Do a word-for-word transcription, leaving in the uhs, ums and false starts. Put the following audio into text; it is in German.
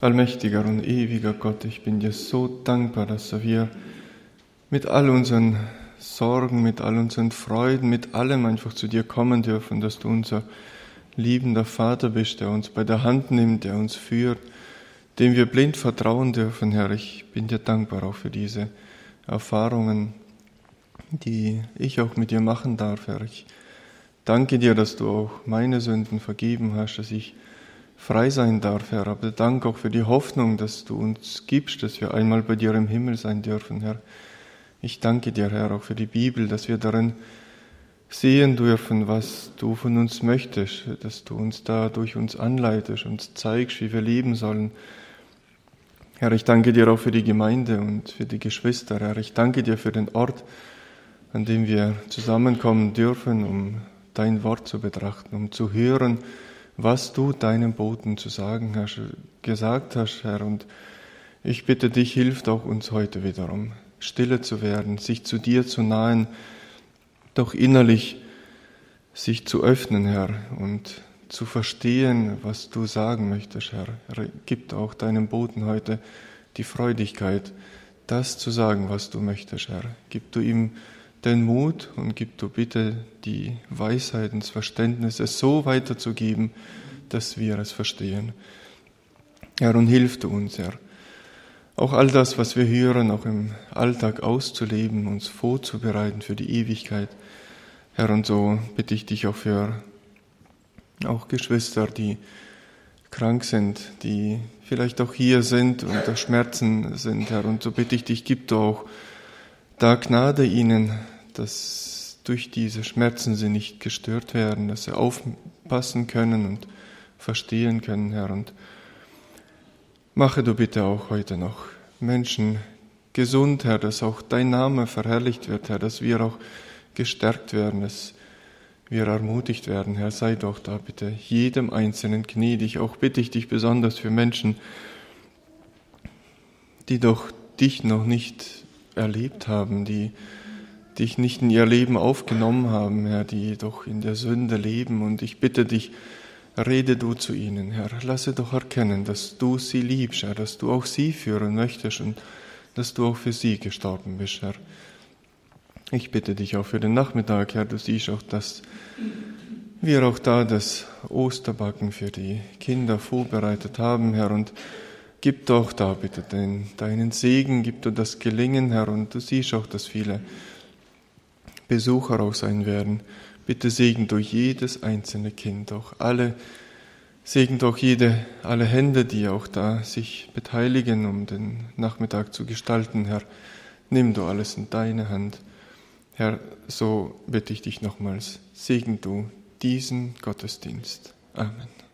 Allmächtiger und ewiger Gott, ich bin dir so dankbar, dass wir mit all unseren Sorgen, mit all unseren Freuden, mit allem einfach zu dir kommen dürfen, dass du unser liebender Vater bist, der uns bei der Hand nimmt, der uns führt, dem wir blind vertrauen dürfen, Herr. Ich bin dir dankbar auch für diese Erfahrungen, die ich auch mit dir machen darf, Herr. Ich danke dir, dass du auch meine Sünden vergeben hast, dass ich frei sein darf, Herr. Aber danke auch für die Hoffnung, dass du uns gibst, dass wir einmal bei dir im Himmel sein dürfen, Herr. Ich danke dir, Herr, auch für die Bibel, dass wir darin sehen dürfen, was du von uns möchtest, dass du uns da durch uns anleitest, uns zeigst, wie wir leben sollen. Herr, ich danke dir auch für die Gemeinde und für die Geschwister, Herr. Ich danke dir für den Ort, an dem wir zusammenkommen dürfen, um dein Wort zu betrachten, um zu hören, was du deinem Boten zu sagen hast, gesagt hast, Herr. Und ich bitte dich, hilf auch uns heute wiederum, stille zu werden, sich zu dir zu nahen, doch innerlich sich zu öffnen, Herr, und zu verstehen, was du sagen möchtest, Herr. Herr, gib auch deinem Boten heute die Freudigkeit, das zu sagen, was du möchtest, Herr. Gib du ihm den Mut und gib du bitte die Weisheit und das Verständnis, es so weiterzugeben, dass wir es verstehen. Herr, und hilf du uns, Herr, auch all das, was wir hören, auch im Alltag auszuleben, uns vorzubereiten für die Ewigkeit. Herr, und so bitte ich dich auch für auch Geschwister, die krank sind, die vielleicht auch hier sind und unter Schmerzen sind, Herr, und so bitte ich dich, gib du auch da Gnade ihnen, dass durch diese Schmerzen sie nicht gestört werden, dass sie aufpassen können und verstehen können, Herr. Und mache du bitte auch heute noch Menschen gesund, Herr, dass auch dein Name verherrlicht wird, Herr, dass wir auch gestärkt werden, dass wir ermutigt werden, Herr. Sei doch da bitte jedem Einzelnen gnädig. Auch bitte ich dich besonders für Menschen, die doch dich noch nicht erlebt haben, die dich nicht in ihr Leben aufgenommen haben, Herr, die doch in der Sünde leben. Und ich bitte dich, rede du zu ihnen, Herr. Lasse doch erkennen, dass du sie liebst, Herr, dass du auch sie führen möchtest und dass du auch für sie gestorben bist, Herr. Ich bitte dich auch für den Nachmittag, Herr. Du siehst auch, dass wir auch da das Osterbacken für die Kinder vorbereitet haben, Herr, und gib doch da bitte den, deinen Segen, gib du das Gelingen, Herr, und du siehst auch, dass viele Besucher auch sein werden. Bitte segen durch jedes einzelne Kind, auch alle, segen doch jede, alle Hände, die auch da sich beteiligen, um den Nachmittag zu gestalten, Herr. Nimm du alles in deine Hand. Herr, so bitte ich dich nochmals, segen du diesen Gottesdienst. Amen.